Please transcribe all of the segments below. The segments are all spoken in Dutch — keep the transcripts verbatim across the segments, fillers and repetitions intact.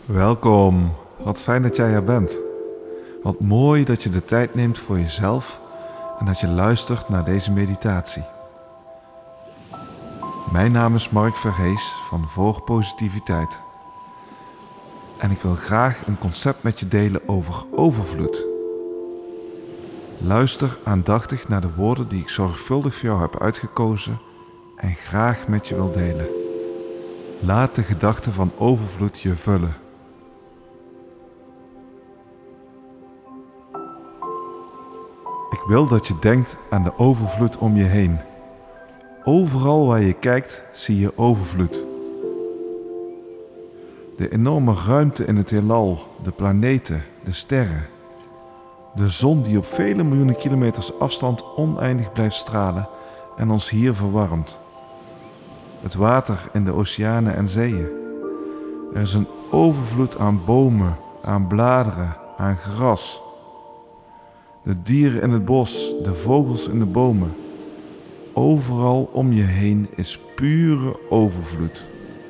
Welkom. Wat fijn dat jij er bent. Wat mooi dat je de tijd neemt voor jezelf en dat je luistert naar deze meditatie. Mijn naam is Mark Verhees van Voor Positiviteit. En ik wil graag een concept met je delen over overvloed. Luister aandachtig naar de woorden die ik zorgvuldig voor jou heb uitgekozen en graag met je wil delen. Laat de gedachte van overvloed je vullen. Ik wil dat je denkt aan de overvloed om je heen. Overal waar je kijkt, zie je overvloed. De enorme ruimte in het heelal, de planeten, de sterren. De zon die op vele miljoenen kilometers afstand oneindig blijft stralen en ons hier verwarmt. Het water in de oceanen en zeeën. Er is een overvloed aan bomen, aan bladeren, aan gras. De dieren in het bos, de vogels in de bomen. Overal om je heen is pure overvloed.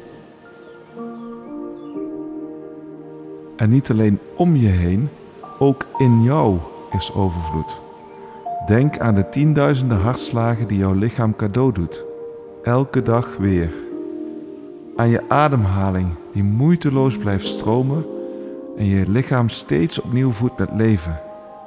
En niet alleen om je heen, ook in jou is overvloed. Denk aan de tienduizenden hartslagen die jouw lichaam cadeau doet. Elke dag weer. Aan je ademhaling die moeiteloos blijft stromen en je lichaam steeds opnieuw voedt met leven.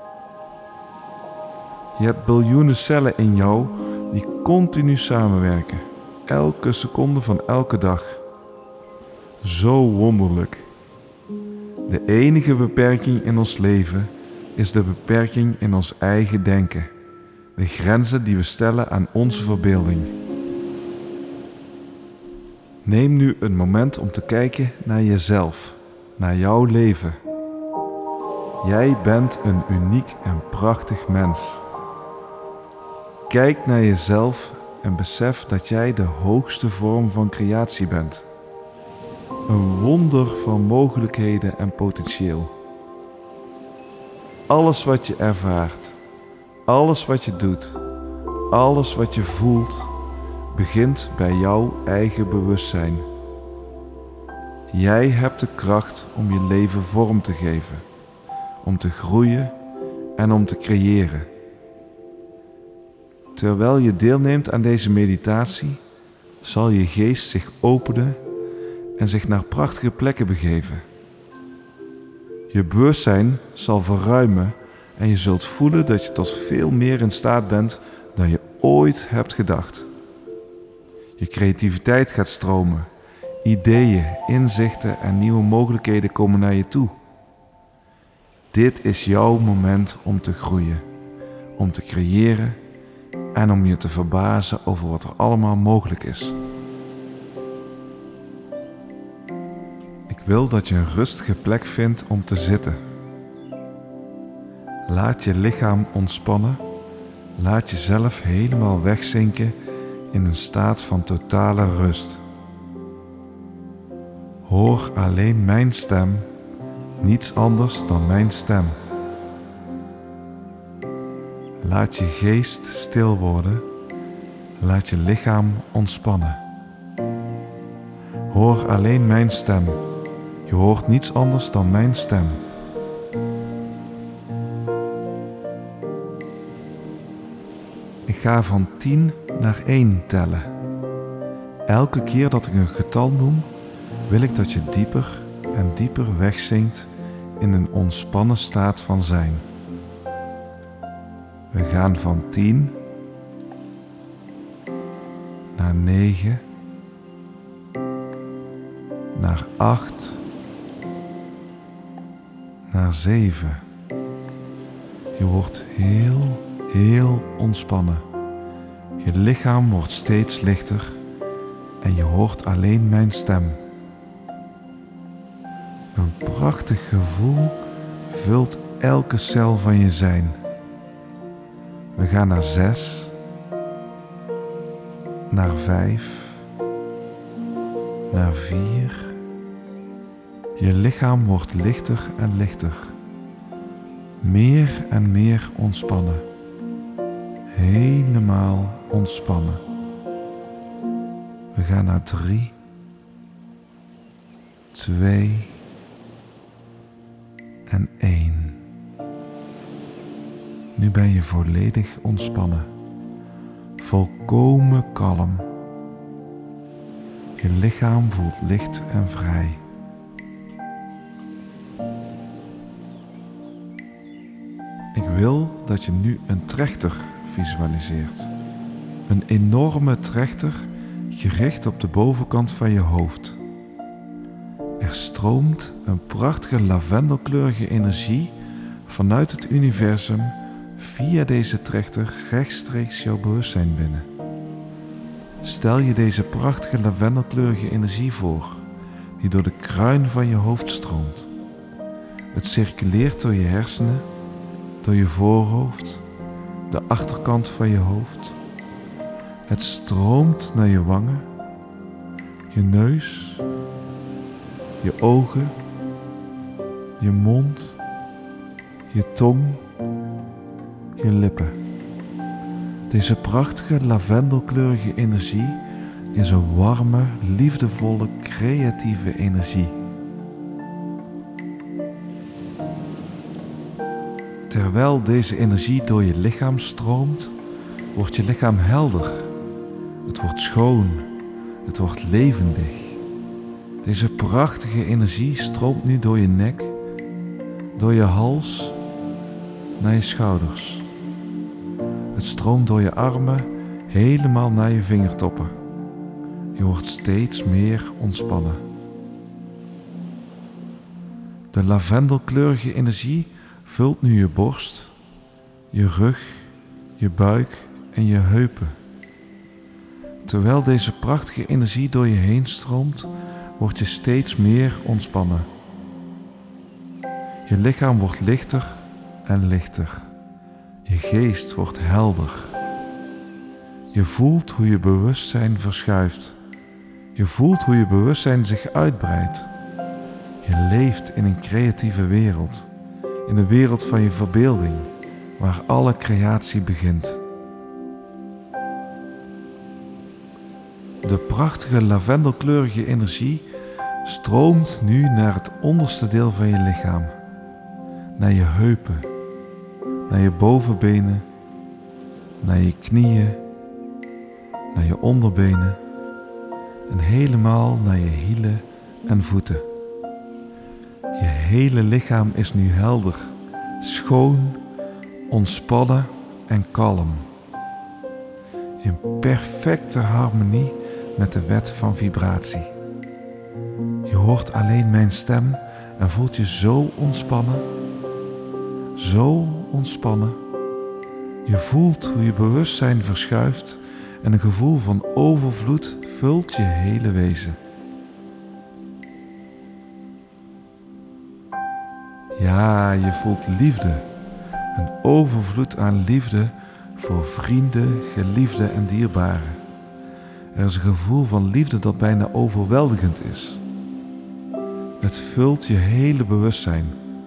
Je hebt biljoenen cellen in jou die continu samenwerken, elke seconde van elke dag. Zo wonderlijk. De enige beperking in ons leven is de beperking in ons eigen denken, de grenzen die we stellen aan onze verbeelding. Neem nu een moment om te kijken naar jezelf, naar jouw leven. Jij bent een uniek en prachtig mens. Kijk naar jezelf en besef dat jij de hoogste vorm van creatie bent. Een wonder van mogelijkheden en potentieel. Alles wat je ervaart, alles wat je doet, alles wat je voelt, begint bij jouw eigen bewustzijn. Jij hebt de kracht om je leven vorm te geven, om te groeien en om te creëren. Terwijl je deelneemt aan deze meditatie, zal je geest zich openen en zich naar prachtige plekken begeven. Je bewustzijn zal verruimen en je zult voelen dat je tot veel meer in staat bent dan je ooit hebt gedacht. Je creativiteit gaat stromen, ideeën, inzichten en nieuwe mogelijkheden komen naar je toe. Dit is jouw moment om te groeien, om te creëren en om je te verbazen over wat er allemaal mogelijk is. Ik wil dat je een rustige plek vindt om te zitten. Laat je lichaam ontspannen. Laat jezelf helemaal wegzinken in een staat van totale rust. Hoor alleen mijn stem, niets anders dan mijn stem. Laat je geest stil worden. Laat je lichaam ontspannen. Hoor alleen mijn stem. Je hoort niets anders dan mijn stem. Ik ga van tien naar één tellen. Elke keer dat ik een getal noem, wil ik dat je dieper en dieper wegzinkt in een ontspannen staat van zijn. We gaan van tien naar negen, naar acht, naar zeven. Je wordt heel, heel ontspannen. Je lichaam wordt steeds lichter en je hoort alleen mijn stem. Een prachtig gevoel vult elke cel van je zijn. We gaan naar zes, naar vijf, naar vier. Je lichaam wordt lichter en lichter. Meer en meer ontspannen. Helemaal ontspannen. We gaan naar drie, twee, en één. Nu ben je volledig ontspannen, volkomen kalm. Je lichaam voelt licht en vrij. Ik wil dat je nu een trechter visualiseert. Een enorme trechter gericht op de bovenkant van je hoofd. Er stroomt een prachtige lavendelkleurige energie vanuit het universum via deze trechter rechtstreeks jouw bewustzijn binnen. Stel je deze prachtige lavendelkleurige energie voor, die door de kruin van je hoofd stroomt. Het circuleert door je hersenen, door je voorhoofd, de achterkant van je hoofd. Het stroomt naar je wangen, je neus, je ogen, je mond, je tong, je lippen. Deze prachtige lavendelkleurige energie is een warme, liefdevolle, creatieve energie. Terwijl deze energie door je lichaam stroomt, wordt je lichaam helder. Het wordt schoon, het wordt levendig. Deze prachtige energie stroomt nu door je nek, door je hals, naar je schouders. Het stroomt door je armen, helemaal naar je vingertoppen. Je wordt steeds meer ontspannen. De lavendelkleurige energie vult nu je borst, je rug, je buik en je heupen. Terwijl deze prachtige energie door je heen stroomt, word je steeds meer ontspannen. Je lichaam wordt lichter en lichter. Je geest wordt helder. Je voelt hoe je bewustzijn verschuift. Je voelt hoe je bewustzijn zich uitbreidt. Je leeft in een creatieve wereld. In de wereld van je verbeelding, waar alle creatie begint. De prachtige lavendelkleurige energie stroomt nu naar het onderste deel van je lichaam. Naar je heupen, naar je bovenbenen, naar je knieën, naar je onderbenen en helemaal naar je hielen en voeten. Je hele lichaam is nu helder, schoon, ontspannen en kalm. In perfecte harmonie met de wet van vibratie. Je hoort alleen mijn stem en voelt je zo ontspannen, zo ontspannen. Je voelt hoe je bewustzijn verschuift en een gevoel van overvloed vult je hele wezen. Ja, je voelt liefde, een overvloed aan liefde voor vrienden, geliefden en dierbaren. Er is een gevoel van liefde dat bijna overweldigend is. Het vult je hele bewustzijn.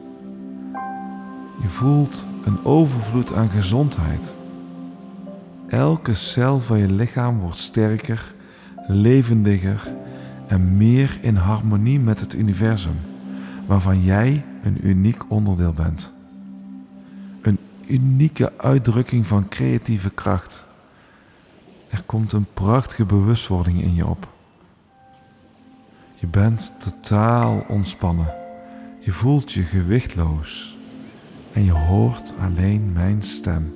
Je voelt een overvloed aan gezondheid. Elke cel van je lichaam wordt sterker, levendiger en meer in harmonie met het universum, waarvan jij een uniek onderdeel bent. Een unieke uitdrukking van creatieve kracht. Er komt een prachtige bewustwording in je op. Je bent totaal ontspannen. Je voelt je gewichtloos. En je hoort alleen mijn stem.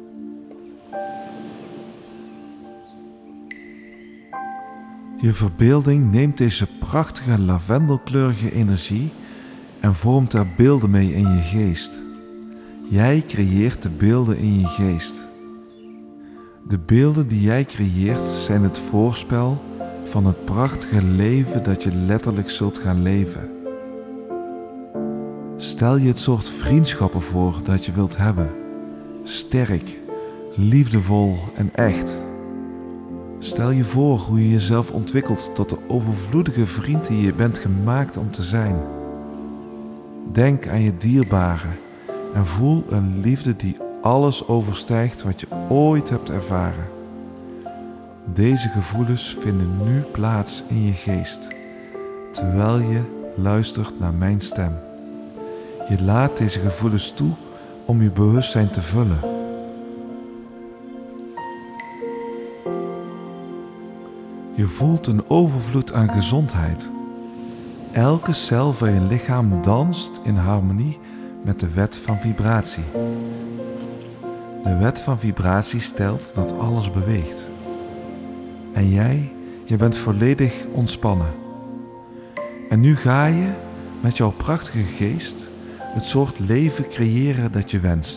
Je verbeelding neemt deze prachtige lavendelkleurige energie en vormt er beelden mee in je geest. Jij creëert de beelden in je geest. De beelden die jij creëert zijn het voorspel van het prachtige leven dat je letterlijk zult gaan leven. Stel je het soort vriendschappen voor dat je wilt hebben. Sterk, liefdevol en echt. Stel je voor hoe je jezelf ontwikkelt tot de overvloedige vriend die je bent gemaakt om te zijn. Denk aan je dierbaren en voel een liefde die alles overstijgt wat je ooit hebt ervaren. Deze gevoelens vinden nu plaats in je geest, terwijl je luistert naar mijn stem. Je laat deze gevoelens toe om je bewustzijn te vullen. Je voelt een overvloed aan gezondheid. Elke cel van je lichaam danst in harmonie met de wet van vibratie. De wet van vibratie stelt dat alles beweegt. En jij, je bent volledig ontspannen. En nu ga je met jouw prachtige geest het soort leven creëren dat je wenst.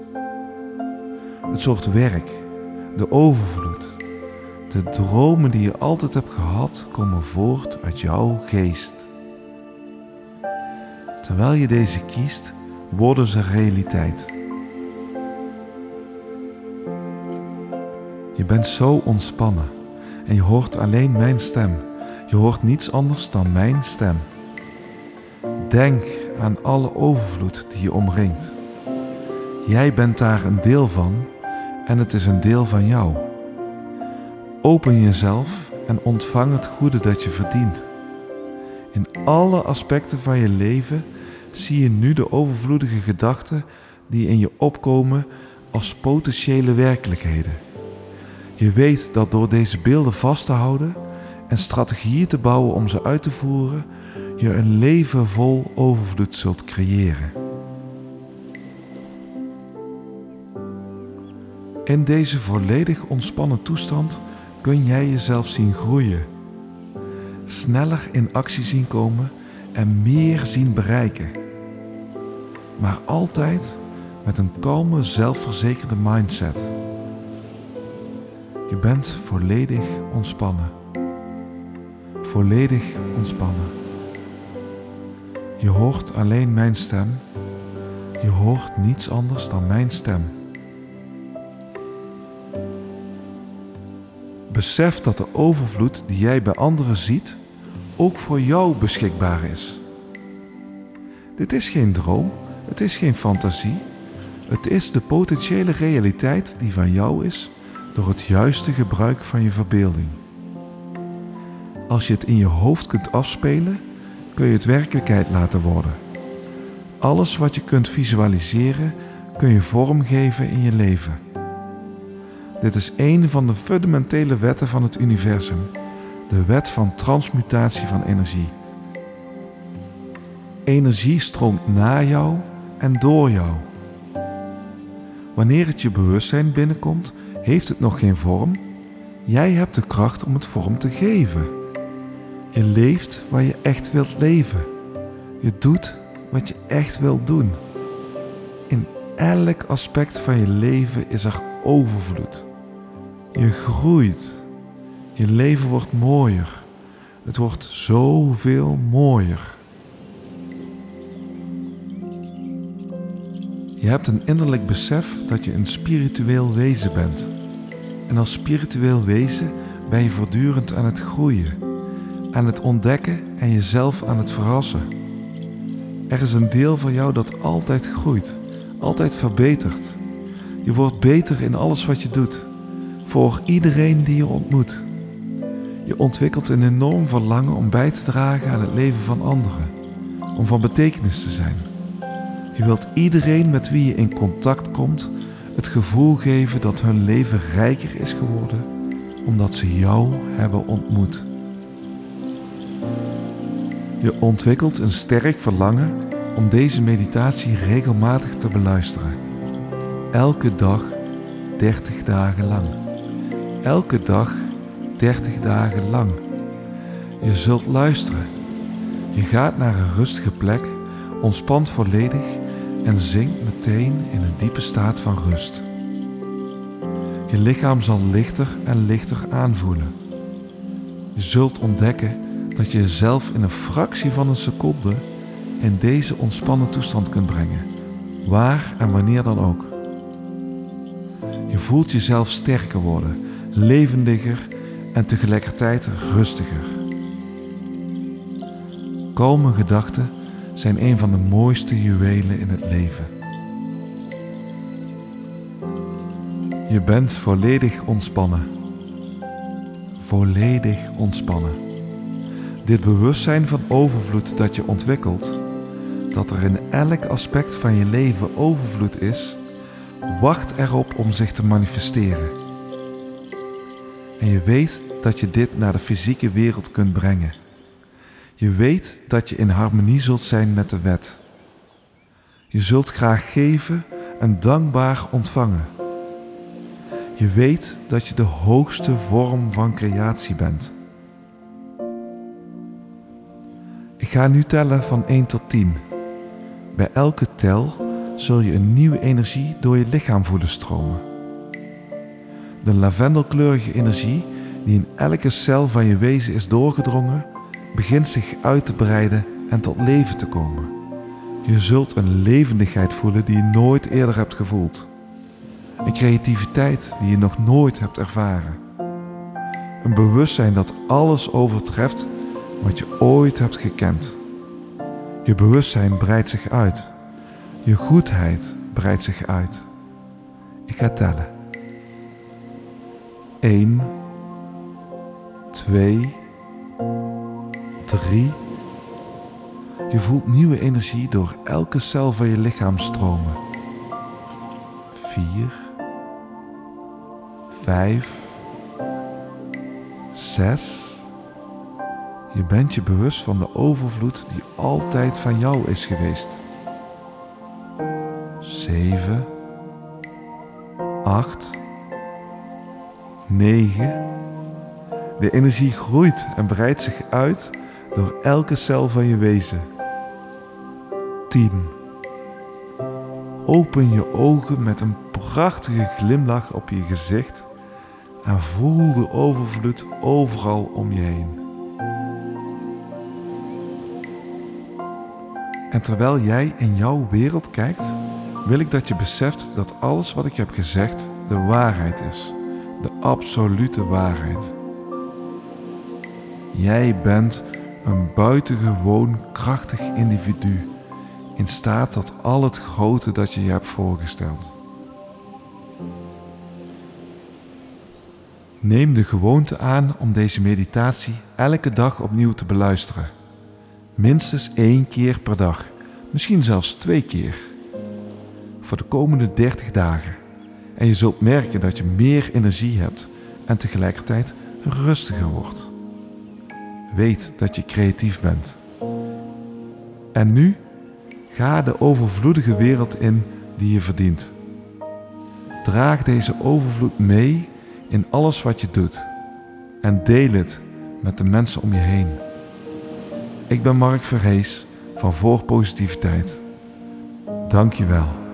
Het soort werk, de overvloed, de dromen die je altijd hebt gehad komen voort uit jouw geest. Terwijl je deze kiest, worden ze realiteit. Je bent zo ontspannen en je hoort alleen mijn stem. Je hoort niets anders dan mijn stem. Denk aan alle overvloed die je omringt. Jij bent daar een deel van en het is een deel van jou. Open jezelf en ontvang het goede dat je verdient. In alle aspecten van je leven zie je nu de overvloedige gedachten die in je opkomen als potentiële werkelijkheden. Je weet dat door deze beelden vast te houden en strategieën te bouwen om ze uit te voeren, je een leven vol overvloed zult creëren. In deze volledig ontspannen toestand kun jij jezelf zien groeien, sneller in actie zien komen en meer zien bereiken. Maar altijd met een kalme, zelfverzekerde mindset. Je bent volledig ontspannen. Volledig ontspannen. Je hoort alleen mijn stem. Je hoort niets anders dan mijn stem. Besef dat de overvloed die jij bij anderen ziet, ook voor jou beschikbaar is. Dit is geen droom, het is geen fantasie. Het is de potentiële realiteit die van jou is door het juiste gebruik van je verbeelding. Als je het in je hoofd kunt afspelen, kun je het werkelijkheid laten worden. Alles wat je kunt visualiseren, kun je vormgeven in je leven. Dit is een van de fundamentele wetten van het universum, de wet van transmutatie van energie. Energie stroomt naar jou en door jou. Wanneer het je bewustzijn binnenkomt, heeft het nog geen vorm. Jij hebt de kracht om het vorm te geven. Je leeft waar je echt wilt leven. Je doet wat je echt wilt doen. In elk aspect van je leven is er overvloed. Je groeit. Je leven wordt mooier. Het wordt zoveel mooier. Je hebt een innerlijk besef dat je een spiritueel wezen bent. En als spiritueel wezen ben je voortdurend aan het groeien, aan het ontdekken en jezelf aan het verrassen. Er is een deel van jou dat altijd groeit, altijd verbetert. Je wordt beter in alles wat je doet, voor iedereen die je ontmoet. Je ontwikkelt een enorm verlangen om bij te dragen aan het leven van anderen, om van betekenis te zijn. Je wilt iedereen met wie je in contact komt het gevoel geven dat hun leven rijker is geworden omdat ze jou hebben ontmoet. Je ontwikkelt een sterk verlangen om deze meditatie regelmatig te beluisteren. Elke dag, dertig dagen lang. Elke dag, dertig dagen lang. Je zult luisteren. Je gaat naar een rustige plek, ontspant volledig en zinkt meteen in een diepe staat van rust. Je lichaam zal lichter en lichter aanvoelen. Je zult ontdekken dat je jezelf in een fractie van een seconde in deze ontspannen toestand kunt brengen, waar en wanneer dan ook. Je voelt jezelf sterker worden, levendiger en tegelijkertijd rustiger. Kalme gedachten zijn een van de mooiste juwelen in het leven. Je bent volledig ontspannen. Volledig ontspannen. Dit bewustzijn van overvloed dat je ontwikkelt, dat er in elk aspect van je leven overvloed is, wacht erop om zich te manifesteren. En je weet dat je dit naar de fysieke wereld kunt brengen. Je weet dat je in harmonie zult zijn met de wet. Je zult graag geven en dankbaar ontvangen. Je weet dat je de hoogste vorm van creatie bent. Ik ga nu tellen van één tot tien. Bij elke tel zul je een nieuwe energie door je lichaam voelen stromen. De lavendelkleurige energie die in elke cel van je wezen is doorgedrongen, begint zich uit te breiden en tot leven te komen. Je zult een levendigheid voelen die je nooit eerder hebt gevoeld. Een creativiteit die je nog nooit hebt ervaren. Een bewustzijn dat alles overtreft wat je ooit hebt gekend. Je bewustzijn breidt zich uit. Je goedheid breidt zich uit. Ik ga tellen. één, twee, drie. Je voelt nieuwe energie door elke cel van je lichaam stromen. vier, vijf, zes. Je bent je bewust van de overvloed die altijd van jou is geweest. zeven, acht, negen. De energie groeit en breidt zich uit door elke cel van je wezen. tien. Open je ogen met een prachtige glimlach op je gezicht en voel de overvloed overal om je heen. En terwijl jij in jouw wereld kijkt, wil ik dat je beseft dat alles wat ik heb gezegd de waarheid is. De absolute waarheid. Jij bent een buitengewoon krachtig individu, in staat tot al het grote dat je je hebt voorgesteld. Neem de gewoonte aan om deze meditatie elke dag opnieuw te beluisteren. Minstens één keer per dag, misschien zelfs twee keer. Voor de komende dertig dagen. En je zult merken dat je meer energie hebt en tegelijkertijd rustiger wordt. Weet dat je creatief bent. En nu ga de overvloedige wereld in die je verdient. Draag deze overvloed mee in alles wat je doet en deel het met de mensen om je heen. Ik ben Mark Verhees van Voor Positiviteit. Dank je wel.